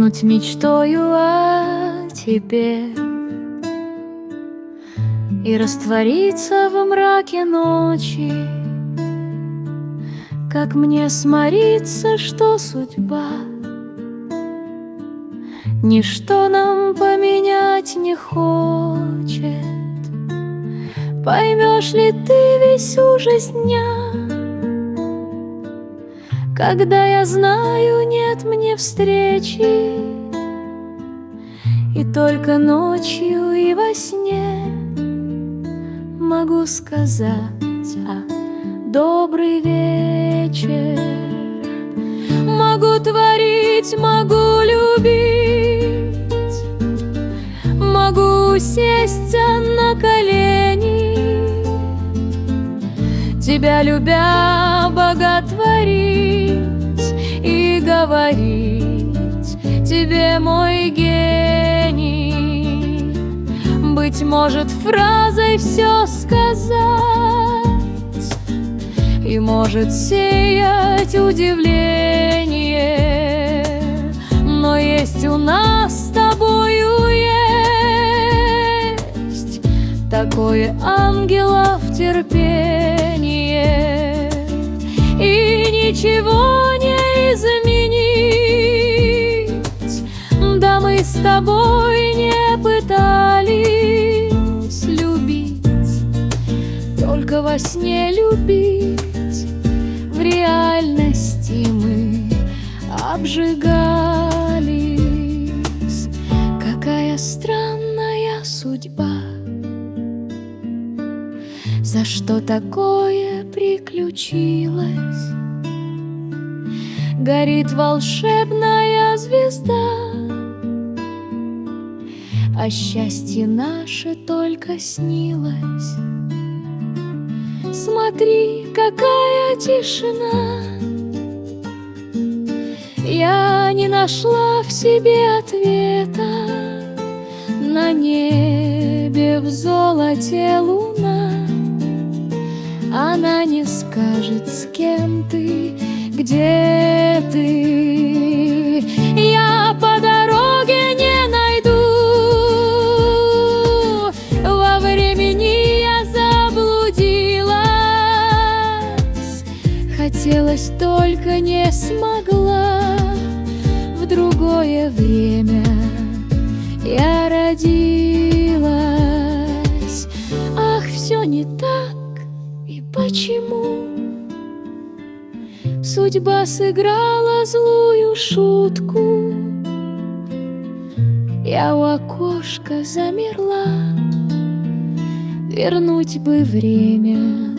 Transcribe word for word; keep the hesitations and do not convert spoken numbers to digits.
Уснуть мечтою о тебе и раствориться в мраке ночи. Как мне смириться, что судьба ничто нам поменять не хочет? Поймешь ли ты весь ужас дня, когда я знаю, нет мне встречи, и только ночью и во сне могу сказать: а, добрый вечер. Могу творить, могу любить, могу сесть на колени, тебя любя боготворить и говорить тебе, мой гений. Быть может, фразой все сказать, и может сеять удивление, но есть у нас с тобою есть такое ангелов терпение, и ничего не изменить. Да мы с тобой не пытались любить, только во сне любить. В реальности мы обжигались. Какая странная судьба, за что такое приключилось? Горит волшебная звезда, а счастье наше только снилось. Смотри, какая тишина! Я не нашла в себе ответа. На небе в золоте луна, она не скажет, с кем ты, где ты. Я по дороге не найду, во времени я заблудилась. Хотелось, только не смогла. В другое время я родилась. Ах, все не так, и почему? Судьба сыграла злую шутку. Я у окошка замерла, вернуть бы время.